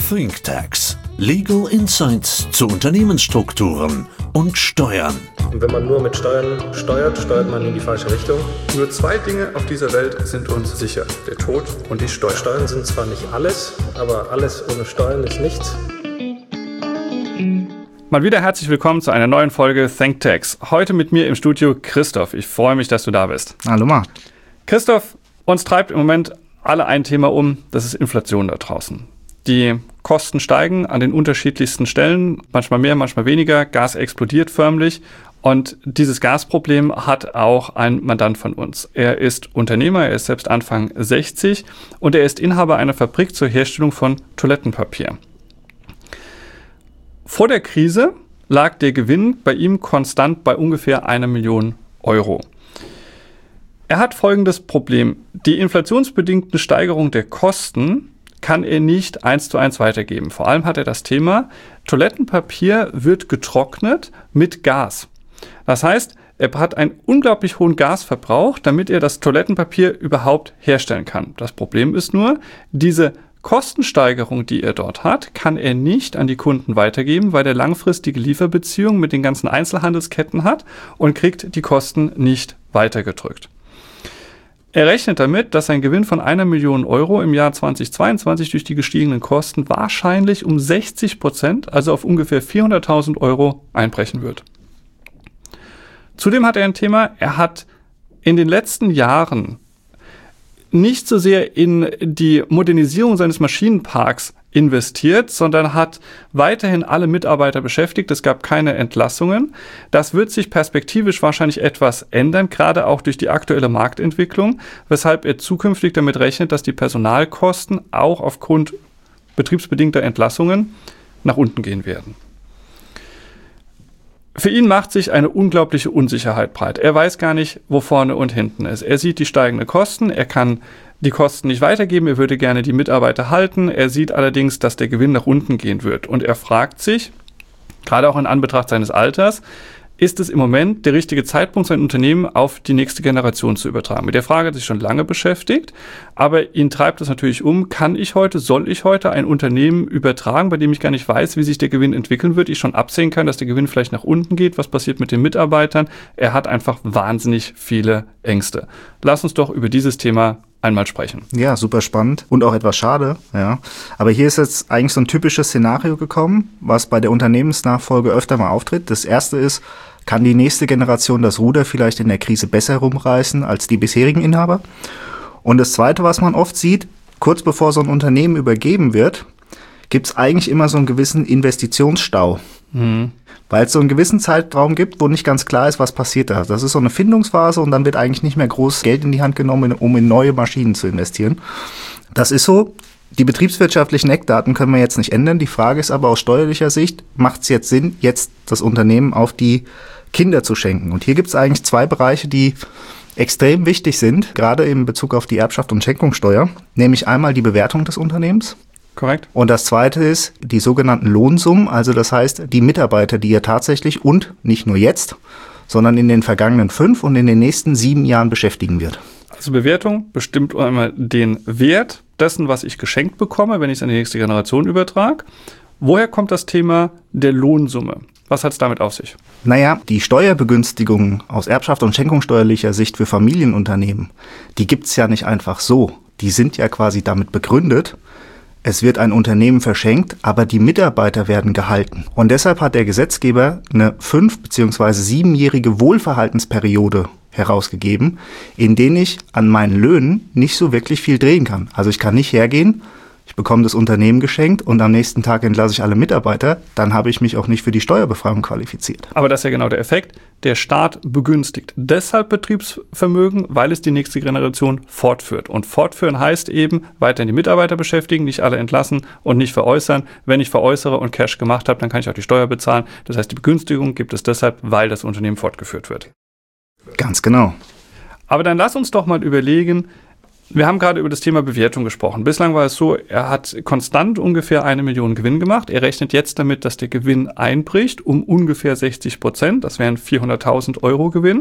ThinkTax. Legal Insights zu Unternehmensstrukturen und Steuern. Und wenn man nur mit Steuern steuert, steuert man in die falsche Richtung. Nur 2 Dinge auf dieser Welt sind uns sicher: der Tod und die Steuern. Steuern sind zwar nicht alles, aber alles ohne Steuern ist nichts. Mal wieder herzlich willkommen zu einer neuen Folge ThinkTax. Heute mit mir im Studio Christoph. Ich freue mich, dass du da bist. Hallo Marc. Christoph, uns treibt im Moment alle ein Thema um, das ist Inflation da draußen. Die Kosten steigen an den unterschiedlichsten Stellen, manchmal mehr, manchmal weniger. Gas explodiert förmlich. Und dieses Gasproblem hat auch ein Mandant von uns. Er ist Unternehmer, er ist selbst Anfang 60 und er ist Inhaber einer Fabrik zur Herstellung von Toilettenpapier. Vor der Krise lag der Gewinn bei ihm konstant bei ungefähr 1 Million Euro. Er hat folgendes Problem: Die inflationsbedingte Steigerung der Kosten kann er nicht 1:1 weitergeben. Vor allem hat er das Thema, Toilettenpapier wird getrocknet mit Gas. Das heißt, er hat einen unglaublich hohen Gasverbrauch, damit er das Toilettenpapier überhaupt herstellen kann. Das Problem ist nur, diese Kostensteigerung, die er dort hat, kann er nicht an die Kunden weitergeben, weil er langfristige Lieferbeziehungen mit den ganzen Einzelhandelsketten hat und kriegt die Kosten nicht weitergedrückt. Er rechnet damit, dass sein Gewinn von 1 Million Euro im Jahr 2022 durch die gestiegenen Kosten wahrscheinlich um 60%, also auf ungefähr 400.000 Euro einbrechen wird. Zudem hat er ein Thema, er hat in den letzten Jahren nicht so sehr in die Modernisierung seines Maschinenparks investiert, sondern hat weiterhin alle Mitarbeiter beschäftigt. Es gab keine Entlassungen. Das wird sich perspektivisch wahrscheinlich etwas ändern, gerade auch durch die aktuelle Marktentwicklung, weshalb er zukünftig damit rechnet, dass die Personalkosten auch aufgrund betriebsbedingter Entlassungen nach unten gehen werden. Für ihn macht sich eine unglaubliche Unsicherheit breit. Er weiß gar nicht, wo vorne und hinten ist. Er sieht die steigenden Kosten, er kann die Kosten nicht weitergeben, er würde gerne die Mitarbeiter halten. Er sieht allerdings, dass der Gewinn nach unten gehen wird. Und er fragt sich, gerade auch in Anbetracht seines Alters, ist es im Moment der richtige Zeitpunkt, sein Unternehmen auf die nächste Generation zu übertragen? Mit der Frage hat er sich schon lange beschäftigt, aber ihn treibt es natürlich um, soll ich heute ein Unternehmen übertragen, bei dem ich gar nicht weiß, wie sich der Gewinn entwickeln wird, ich schon absehen kann, dass der Gewinn vielleicht nach unten geht, was passiert mit den Mitarbeitern? Er hat einfach wahnsinnig viele Ängste. Lass uns doch über dieses Thema einmal sprechen. Ja, super spannend und auch etwas schade. Ja. Aber hier ist jetzt eigentlich so ein typisches Szenario gekommen, was bei der Unternehmensnachfolge öfter mal auftritt. Das erste ist, kann die nächste Generation das Ruder vielleicht in der Krise besser rumreißen als die bisherigen Inhaber? Und das zweite, was man oft sieht, kurz bevor so ein Unternehmen übergeben wird, gibt es eigentlich immer so einen gewissen Investitionsstau. Weil es so einen gewissen Zeitraum gibt, wo nicht ganz klar ist, was passiert da. Das ist so eine Findungsphase und dann wird eigentlich nicht mehr groß Geld in die Hand genommen, um in neue Maschinen zu investieren. Das ist so. Die betriebswirtschaftlichen Eckdaten können wir jetzt nicht ändern. Die Frage ist aber aus steuerlicher Sicht, macht es jetzt Sinn, jetzt das Unternehmen auf die Kinder zu schenken? Und hier gibt es eigentlich 2 Bereiche, die extrem wichtig sind, gerade in Bezug auf die Erbschaft und Schenkungssteuer, nämlich einmal die Bewertung des Unternehmens. Korrekt. Und das zweite ist die sogenannten Lohnsummen, also das heißt die Mitarbeiter, die ihr tatsächlich und nicht nur jetzt, sondern in den vergangenen 5 und in den nächsten 7 Jahren beschäftigen wird. Also Bewertung bestimmt einmal den Wert dessen, was ich geschenkt bekomme, wenn ich es an die nächste Generation übertrage. Woher kommt das Thema der Lohnsumme? Was hat es damit auf sich? Naja, die Steuerbegünstigungen aus Erbschaft und schenkungssteuerlicher Sicht für Familienunternehmen, die gibt's ja nicht einfach so. Die sind ja quasi damit begründet, es wird ein Unternehmen verschenkt, aber die Mitarbeiter werden gehalten. Und deshalb hat der Gesetzgeber eine 5- bzw. 7-jährige Wohlverhaltensperiode herausgegeben, in denen ich an meinen Löhnen nicht so wirklich viel drehen kann. Also ich kann nicht hergehen, ich bekomme das Unternehmen geschenkt und am nächsten Tag entlasse ich alle Mitarbeiter, dann habe ich mich auch nicht für die Steuerbefreiung qualifiziert. Aber das ist ja genau der Effekt. Der Staat begünstigt deshalb Betriebsvermögen, weil es die nächste Generation fortführt. Und fortführen heißt eben, weiterhin die Mitarbeiter beschäftigen, nicht alle entlassen und nicht veräußern. Wenn ich veräußere und Cash gemacht habe, dann kann ich auch die Steuer bezahlen. Das heißt, die Begünstigung gibt es deshalb, weil das Unternehmen fortgeführt wird. Ganz genau. Aber dann lass uns doch mal überlegen, wir haben gerade über das Thema Bewertung gesprochen. Bislang war es so, er hat konstant ungefähr 1 Million Gewinn gemacht. Er rechnet jetzt damit, dass der Gewinn einbricht um ungefähr 60%. Das wären 400.000 Euro Gewinn.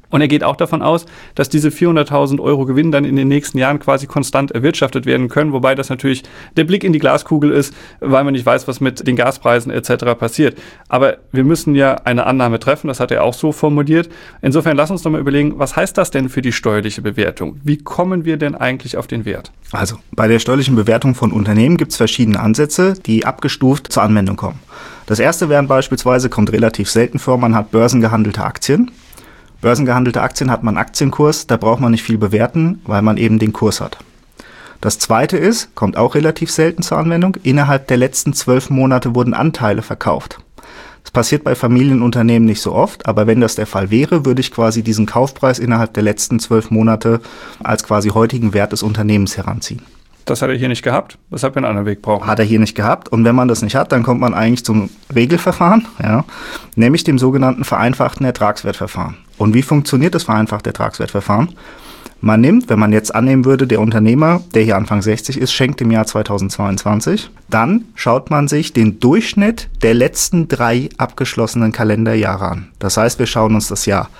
Und er geht auch davon aus, dass diese 400.000 Euro Gewinn dann in den nächsten Jahren quasi konstant erwirtschaftet werden können, wobei das natürlich der Blick in die Glaskugel ist, weil man nicht weiß, was mit den Gaspreisen etc. passiert. Aber wir müssen ja eine Annahme treffen, das hat er auch so formuliert. Insofern lass uns doch mal überlegen, was heißt das denn für die steuerliche Bewertung? Wie kommen wir denn eigentlich auf den Wert? Also bei der steuerlichen Bewertung von Unternehmen gibt es verschiedene Ansätze, die abgestuft zur Anwendung kommen. Das erste wären beispielsweise, kommt relativ selten vor, man hat börsengehandelte Aktien. Börsengehandelte Aktien hat man einen Aktienkurs, da braucht man nicht viel bewerten, weil man eben den Kurs hat. Das zweite ist, kommt auch relativ selten zur Anwendung, innerhalb der letzten 12 Monate wurden Anteile verkauft. Das passiert bei Familienunternehmen nicht so oft, aber wenn das der Fall wäre, würde ich quasi diesen Kaufpreis innerhalb der letzten 12 Monate als quasi heutigen Wert des Unternehmens heranziehen. Das hat er hier nicht gehabt, weshalb wir einen anderen Weg brauchen. Hat er hier nicht gehabt, und wenn man das nicht hat, dann kommt man eigentlich zum Regelverfahren, ja, nämlich dem sogenannten vereinfachten Ertragswertverfahren. Und wie funktioniert das vereinfachte Ertragswertverfahren? Man nimmt, wenn man jetzt annehmen würde, der Unternehmer, der hier Anfang 60 ist, schenkt im Jahr 2022, dann schaut man sich den Durchschnitt der letzten 3 abgeschlossenen Kalenderjahre an. Das heißt, wir schauen uns das Jahr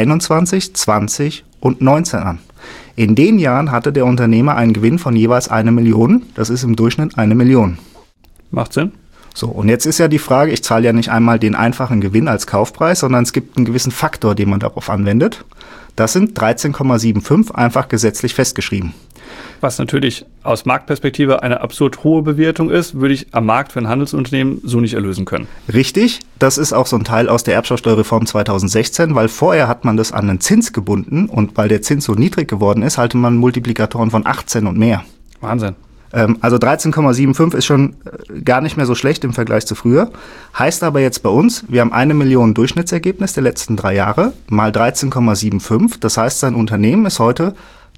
21, 20 und 19 an. In den Jahren hatte der Unternehmer einen Gewinn von jeweils 1 Million. Das ist im Durchschnitt 1 Million. Macht Sinn. So, und jetzt ist ja die Frage, ich zahle ja nicht einmal den einfachen Gewinn als Kaufpreis, sondern es gibt einen gewissen Faktor, den man darauf anwendet. Das sind 13,75 einfach gesetzlich festgeschrieben. Was natürlich aus Marktperspektive eine absurd hohe Bewertung ist, würde ich am Markt für ein Handelsunternehmen so nicht erlösen können. Richtig, das ist auch so ein Teil aus der Erbschaftssteuerreform 2016, weil vorher hat man das an einen Zins gebunden, und weil der Zins so niedrig geworden ist, hatte man Multiplikatoren von 18 und mehr. Wahnsinn. Also 13,75 ist schon gar nicht mehr so schlecht im Vergleich zu früher. Heißt aber jetzt bei uns, wir haben 1 Million Durchschnittsergebnis der letzten 3 Jahre mal 13,75. Das heißt, sein Unternehmen ist heute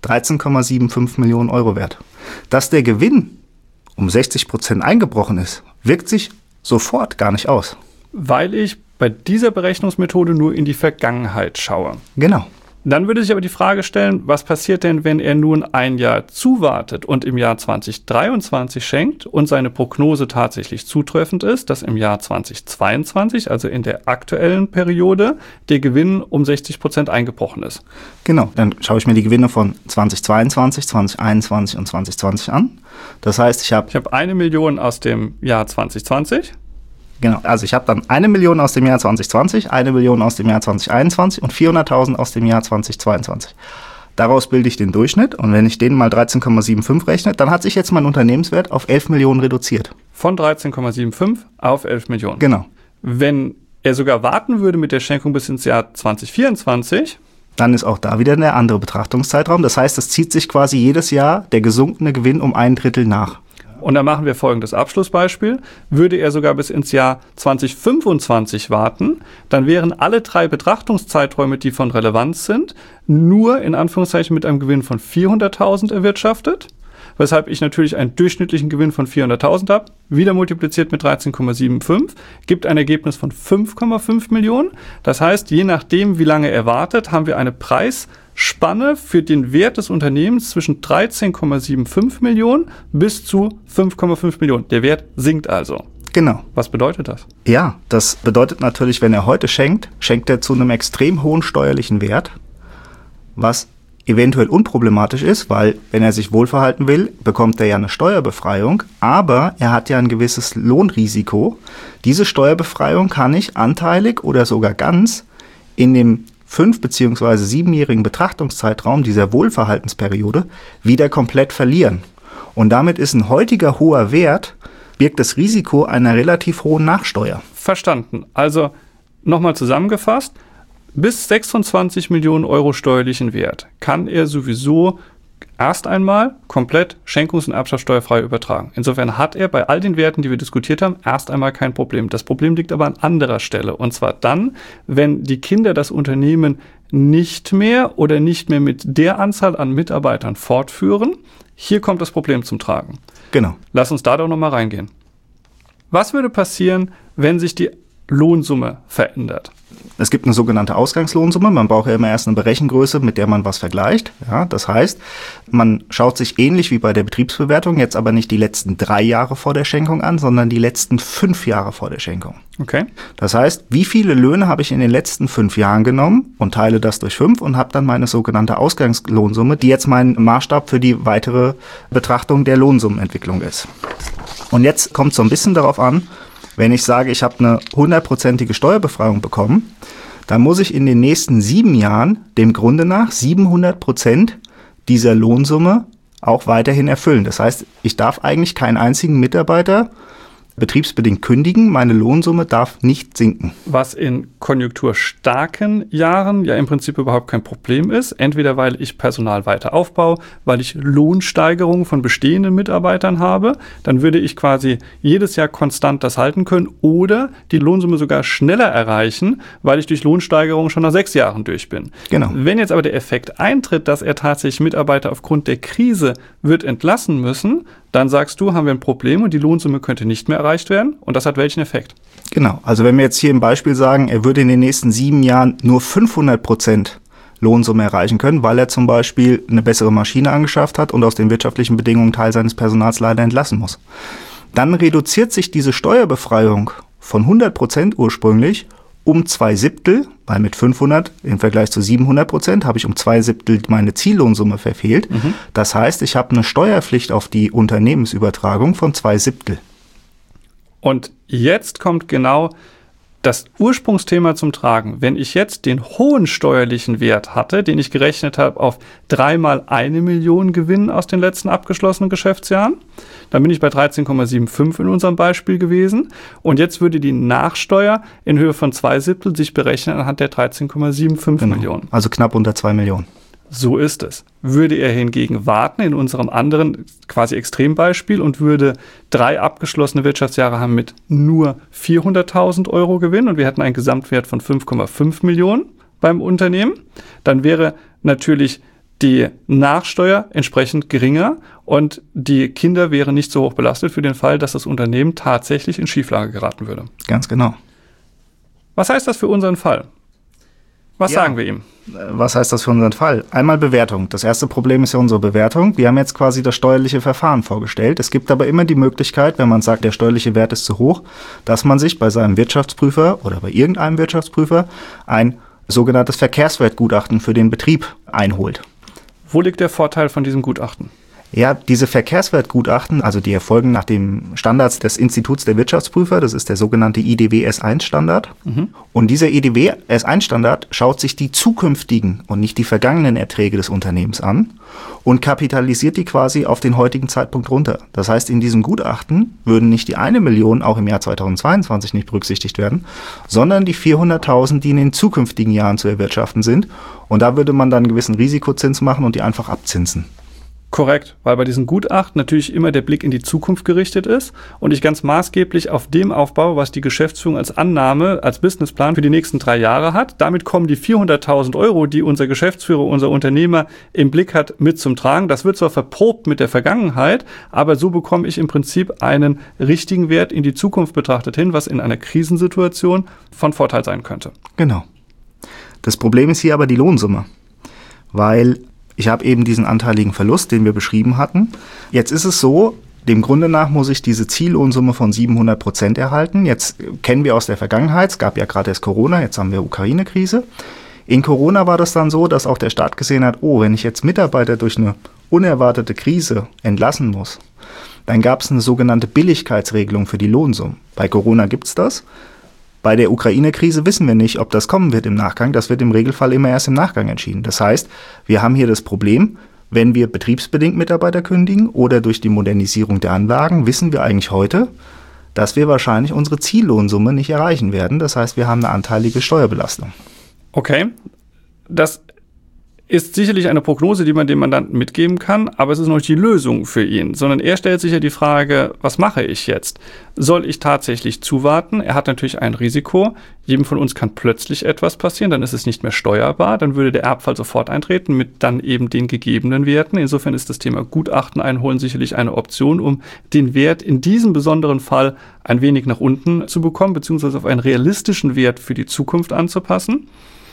13,75 Millionen Euro wert. Dass der Gewinn um 60% eingebrochen ist, wirkt sich sofort gar nicht aus. Weil ich bei dieser Berechnungsmethode nur in die Vergangenheit schaue. Genau. Dann würde sich aber die Frage stellen, was passiert denn, wenn er nun ein Jahr zuwartet und im Jahr 2023 schenkt und seine Prognose tatsächlich zutreffend ist, dass im Jahr 2022, also in der aktuellen Periode, der Gewinn um 60% eingebrochen ist. Genau, dann schaue ich mir die Gewinne von 2022, 2021 und 2020 an. Das heißt, ich habe 1 Million aus dem Jahr 2020. Genau, also ich habe dann 1 Million aus dem Jahr 2020, 1 Million aus dem Jahr 2021 und 400.000 aus dem Jahr 2022. Daraus bilde ich den Durchschnitt, und wenn ich den mal 13,75 rechne, dann hat sich jetzt mein Unternehmenswert auf 11 Millionen reduziert. Von 13,75 auf 11 Millionen. Genau. Wenn er sogar warten würde mit der Schenkung bis ins Jahr 2024, dann ist auch da wieder der andere Betrachtungszeitraum. Das heißt, es zieht sich quasi jedes Jahr der gesunkene Gewinn um 1/3 nach. Und dann machen wir folgendes Abschlussbeispiel. Würde er sogar bis ins Jahr 2025 warten, dann wären alle 3 Betrachtungszeiträume, die von Relevanz sind, nur in Anführungszeichen mit einem Gewinn von 400.000 erwirtschaftet, weshalb ich natürlich einen durchschnittlichen Gewinn von 400.000 habe, wieder multipliziert mit 13,75, gibt ein Ergebnis von 5,5 Millionen. Das heißt, je nachdem, wie lange er wartet, haben wir eine Preisspanne für den Wert des Unternehmens zwischen 13,75 Millionen bis zu 5,5 Millionen. Der Wert sinkt also. Genau. Was bedeutet das? Ja, das bedeutet natürlich, wenn er heute schenkt, schenkt er zu einem extrem hohen steuerlichen Wert, was eventuell unproblematisch ist, weil wenn er sich wohlverhalten will, bekommt er ja eine Steuerbefreiung, aber er hat ja ein gewisses Lohnrisiko. Diese Steuerbefreiung kann ich anteilig oder sogar ganz in dem 5- bzw. 7-jährigen Betrachtungszeitraum dieser Wohlverhaltensperiode wieder komplett verlieren. Und damit ist ein heutiger hoher Wert, birgt das Risiko einer relativ hohen Nachsteuer. Verstanden. Also nochmal zusammengefasst, bis 26 Millionen Euro steuerlichen Wert kann er sowieso erst einmal komplett schenkungs- und erbschaftssteuerfrei übertragen. Insofern hat er bei all den Werten, die wir diskutiert haben, erst einmal kein Problem. Das Problem liegt aber an anderer Stelle. Und zwar dann, wenn die Kinder das Unternehmen nicht mehr mit der Anzahl an Mitarbeitern fortführen. Hier kommt das Problem zum Tragen. Genau. Lass uns da doch nochmal reingehen. Was würde passieren, wenn sich die Lohnsumme verändert? Es gibt eine sogenannte Ausgangslohnsumme. Man braucht ja immer erst eine Berechengröße, mit der man was vergleicht. Ja, das heißt, man schaut sich ähnlich wie bei der Betriebsbewertung jetzt aber nicht die letzten 3 Jahre vor der Schenkung an, sondern die letzten 5 Jahre vor der Schenkung. Okay. Das heißt, wie viele Löhne habe ich in den letzten 5 Jahren genommen und teile das durch 5 und habe dann meine sogenannte Ausgangslohnsumme, die jetzt mein Maßstab für die weitere Betrachtung der Lohnsummenentwicklung ist. Und jetzt kommt es so ein bisschen darauf an, wenn ich sage, ich habe eine 100%ige Steuerbefreiung bekommen, dann muss ich in den nächsten 7 Jahren dem Grunde nach 700% dieser Lohnsumme auch weiterhin erfüllen. Das heißt, ich darf eigentlich keinen einzigen Mitarbeiter betriebsbedingt kündigen, meine Lohnsumme darf nicht sinken. Was in konjunkturstarken Jahren ja im Prinzip überhaupt kein Problem ist. Entweder weil ich Personal weiter aufbaue, weil ich Lohnsteigerungen von bestehenden Mitarbeitern habe, dann würde ich quasi jedes Jahr konstant das halten können oder die Lohnsumme sogar schneller erreichen, weil ich durch Lohnsteigerungen schon nach 6 Jahren durch bin. Genau. Wenn jetzt aber der Effekt eintritt, dass er tatsächlich Mitarbeiter aufgrund der Krise wird entlassen müssen, dann sagst du, haben wir ein Problem und die Lohnsumme könnte nicht mehr erreicht werden. Und das hat welchen Effekt? Genau. Also wenn wir jetzt hier im Beispiel sagen, er würde in den nächsten 7 Jahren nur 500% Lohnsumme erreichen können, weil er zum Beispiel eine bessere Maschine angeschafft hat und aus den wirtschaftlichen Bedingungen Teil seines Personals leider entlassen muss. Dann reduziert sich diese Steuerbefreiung von 100% ursprünglich um 2/7, weil mit 500 im Vergleich zu 700% habe ich um 2/7 meine Ziellohnsumme verfehlt. Das heißt, ich habe eine Steuerpflicht auf die Unternehmensübertragung von 2/7. Und jetzt kommt genau das Ursprungsthema zum Tragen. Wenn ich jetzt den hohen steuerlichen Wert hatte, den ich gerechnet habe auf 3 mal 1 Million Gewinn aus den letzten abgeschlossenen Geschäftsjahren, dann bin ich bei 13,75 in unserem Beispiel gewesen. Und jetzt würde die Nachsteuer in Höhe von 2/7 sich berechnen anhand der 13,75 Millionen. Also knapp unter 2 Millionen. So ist es. Würde er hingegen warten in unserem anderen quasi Extrembeispiel und würde 3 abgeschlossene Wirtschaftsjahre haben mit nur 400.000 Euro Gewinn und wir hätten einen Gesamtwert von 5,5 Millionen beim Unternehmen, dann wäre natürlich die Nachsteuer entsprechend geringer und die Kinder wären nicht so hoch belastet für den Fall, dass das Unternehmen tatsächlich in Schieflage geraten würde. Ganz genau. Was heißt das für unseren Fall? Was sagen wir ihm? Was heißt das für unseren Fall? Einmal Bewertung. Das erste Problem ist ja unsere Bewertung. Wir haben jetzt quasi das steuerliche Verfahren vorgestellt. Es gibt aber immer die Möglichkeit, wenn man sagt, der steuerliche Wert ist zu hoch, dass man sich bei seinem Wirtschaftsprüfer oder bei irgendeinem Wirtschaftsprüfer ein sogenanntes Verkehrswertgutachten für den Betrieb einholt. Wo liegt der Vorteil von diesem Gutachten? Ja, diese Verkehrswertgutachten, also die erfolgen nach dem Standards des Instituts der Wirtschaftsprüfer, das ist der sogenannte IDW S1-Standard. Und dieser IDW S1-Standard schaut sich die zukünftigen und nicht die vergangenen Erträge des Unternehmens an und kapitalisiert die quasi auf den heutigen Zeitpunkt runter. Das heißt, in diesem Gutachten würden nicht die 1 Million auch im Jahr 2022 nicht berücksichtigt werden, sondern die 400.000, die in den zukünftigen Jahren zu erwirtschaften sind. Und da würde man dann einen gewissen Risikozins machen und die einfach abzinsen. Korrekt, weil bei diesen Gutachten natürlich immer der Blick in die Zukunft gerichtet ist und ich ganz maßgeblich auf dem aufbaue, was die Geschäftsführung als Annahme, als Businessplan für die nächsten 3 Jahre hat. Damit kommen die 400.000 Euro, die unser Geschäftsführer, unser Unternehmer im Blick hat, mit zum Tragen. Das wird zwar verprobt mit der Vergangenheit, aber so bekomme ich im Prinzip einen richtigen Wert in die Zukunft betrachtet hin, was in einer Krisensituation von Vorteil sein könnte. Genau. Das Problem ist hier aber die Lohnsumme, weil ich habe eben diesen anteiligen Verlust, den wir beschrieben hatten. Jetzt ist es so, dem Grunde nach muss ich diese Ziellohnsumme von 700% erhalten. Jetzt kennen wir aus der Vergangenheit, es gab ja gerade erst Corona, jetzt haben wir Ukraine-Krise. In Corona war das dann so, dass auch der Staat gesehen hat, wenn ich jetzt Mitarbeiter durch eine unerwartete Krise entlassen muss, dann gab es eine sogenannte Billigkeitsregelung für die Lohnsumme. Bei Corona gibt es das. Bei der Ukraine-Krise wissen wir nicht, ob das kommen wird im Nachgang. Das wird im Regelfall immer erst im Nachgang entschieden. Das heißt, wir haben hier das Problem, wenn wir betriebsbedingt Mitarbeiter kündigen oder durch die Modernisierung der Anlagen, wissen wir eigentlich heute, dass wir wahrscheinlich unsere Ziellohnsumme nicht erreichen werden. Das heißt, wir haben eine anteilige Steuerbelastung. Okay, das ist sicherlich eine Prognose, die man dem Mandanten mitgeben kann, aber es ist noch nicht die Lösung für ihn, sondern er stellt sich ja die Frage, was mache ich jetzt? Soll ich tatsächlich zuwarten? Er hat natürlich ein Risiko. Jedem von uns kann plötzlich etwas passieren, dann ist es nicht mehr steuerbar, dann würde der Erbfall sofort eintreten mit dann eben den gegebenen Werten. Insofern ist das Thema Gutachten einholen sicherlich eine Option, um den Wert in diesem besonderen Fall ein wenig nach unten zu bekommen, beziehungsweise auf einen realistischen Wert für die Zukunft anzupassen.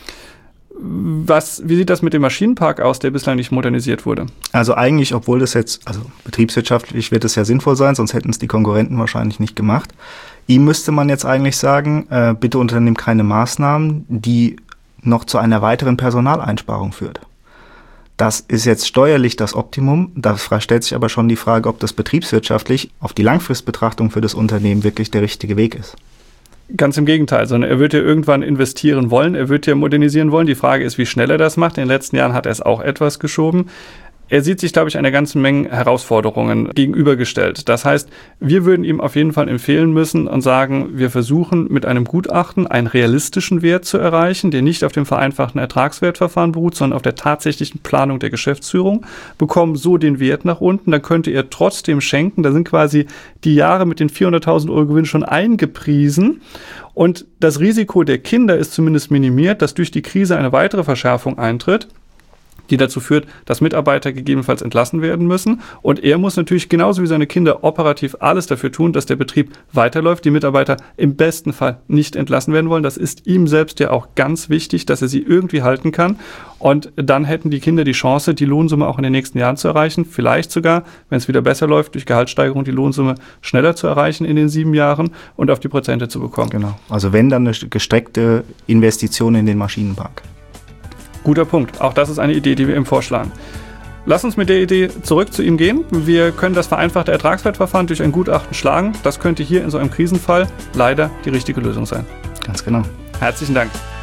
Wie sieht das mit dem Maschinenpark aus, der bislang nicht modernisiert wurde? Also eigentlich, obwohl das jetzt, also betriebswirtschaftlich wird es ja sinnvoll sein, sonst hätten es die Konkurrenten wahrscheinlich nicht gemacht. Ihm müsste man jetzt eigentlich sagen, bitte unternimm keine Maßnahmen, die noch zu einer weiteren Personaleinsparung führt. Das ist jetzt steuerlich das Optimum. Da stellt sich aber schon die Frage, ob das betriebswirtschaftlich auf die Langfristbetrachtung für das Unternehmen wirklich der richtige Weg ist. Ganz im Gegenteil, sondern er wird ja irgendwann investieren wollen, er wird ja modernisieren wollen. Die Frage ist, wie schnell er das macht. In den letzten Jahren hat er es auch etwas geschoben. Er sieht sich, glaube ich, einer ganzen Menge Herausforderungen gegenübergestellt. Das heißt, wir würden ihm auf jeden Fall empfehlen müssen und sagen, wir versuchen mit einem Gutachten einen realistischen Wert zu erreichen, der nicht auf dem vereinfachten Ertragswertverfahren beruht, sondern auf der tatsächlichen Planung der Geschäftsführung, bekommen so den Wert nach unten, dann könnte er trotzdem schenken. Da sind quasi die Jahre mit den 400.000 Euro Gewinn schon eingepriesen. Und das Risiko der Kinder ist zumindest minimiert, dass durch die Krise eine weitere Verschärfung eintritt, die dazu führt, dass Mitarbeiter gegebenenfalls entlassen werden müssen. Und er muss natürlich genauso wie seine Kinder operativ alles dafür tun, dass der Betrieb weiterläuft, die Mitarbeiter im besten Fall nicht entlassen werden wollen. Das ist ihm selbst ja auch ganz wichtig, dass er sie irgendwie halten kann. Und dann hätten die Kinder die Chance, die Lohnsumme auch in den nächsten Jahren zu erreichen. Vielleicht sogar, wenn es wieder besser läuft, durch Gehaltssteigerung die Lohnsumme schneller zu erreichen in den 7 Jahren und auf die Prozente zu bekommen. Genau. Also wenn, dann eine gestreckte Investition in den Maschinenpark. Guter Punkt. Auch das ist eine Idee, die wir ihm vorschlagen. Lass uns mit der Idee zurück zu ihm gehen. Wir können das vereinfachte Ertragswertverfahren durch ein Gutachten schlagen. Das könnte hier in so einem Krisenfall leider die richtige Lösung sein. Ganz genau. Herzlichen Dank.